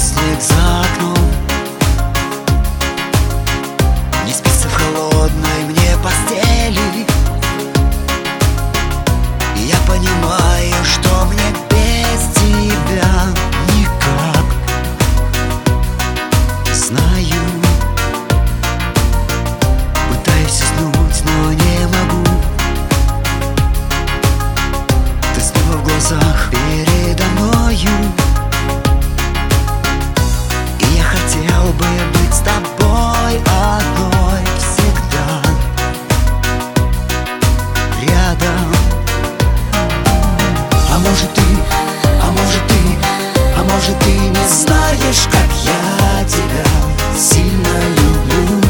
снег за окном, не спится в холодной мне постели. И я понимаю, что мне без тебя никак. Знаю, пытаюсь уснуть, но не могу. Ты снова в глазах передо мною, и я хотел бы быть с тобой одной всегда рядом. А может ты, а может ты, а может ты не знаешь, как я тебя сильно люблю.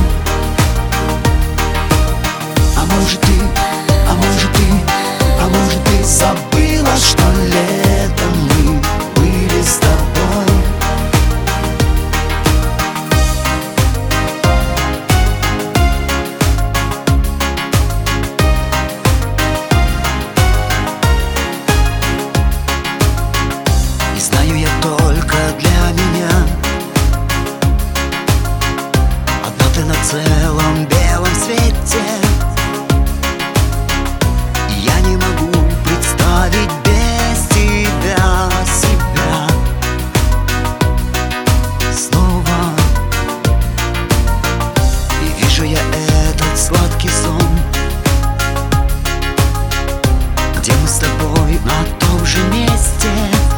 А может ты, а может ты, а может ты забыла, что летом мы были с тобой. И знаю я только для меня одна ты на целом белом свете. И я не могу представить без тебя себя снова. И вижу я этот сладкий сон, где мы с тобой на том же месте.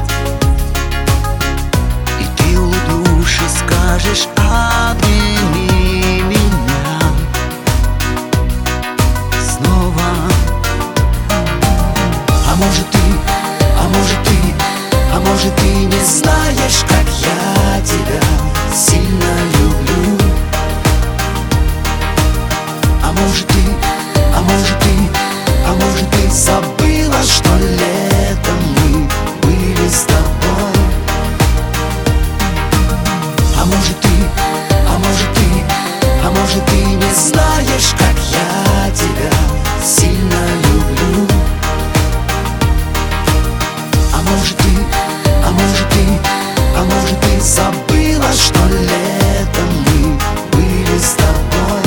И ты, улыбнувшись, скажешь: обними меня снова. А может ты, а может ты, а может ты не знаешь, как я тебя сильно люблю. А может ты, а может ты, а может ты забыла, что летом мы были с тобой. А может ты, а может ты, а может ты не знаешь, как я тебя сильно люблю. А может ты, а может ты, а может ты забыла, что летом мы были с тобой.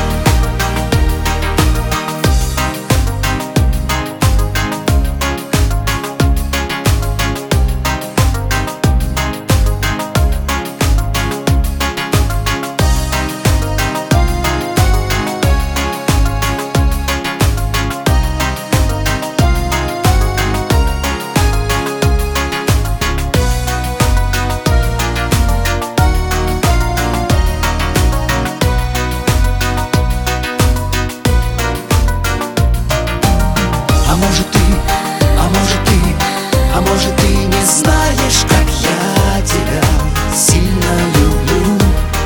А может ты, а может ты, а может ты не знаешь, как я тебя сильно люблю.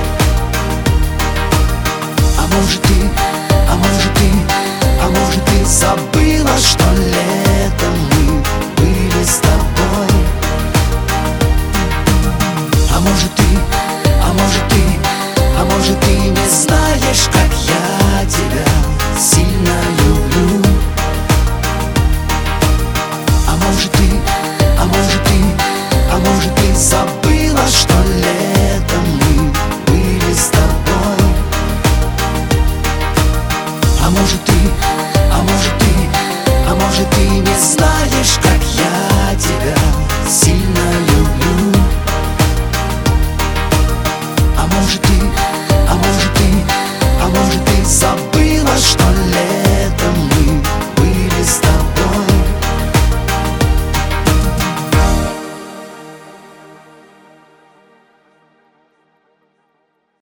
А может ты, а может ты, а может ты забыла, что летом мы были с тобой. А может ты, а может ты, а может ты не знаешь, как я тебя сильно люблю. А может ты, а может ты, а может ты забыла, что летом мы были с тобой. А может ты, а может ты, а может ты не знаешь, как я тебя сильно люблю.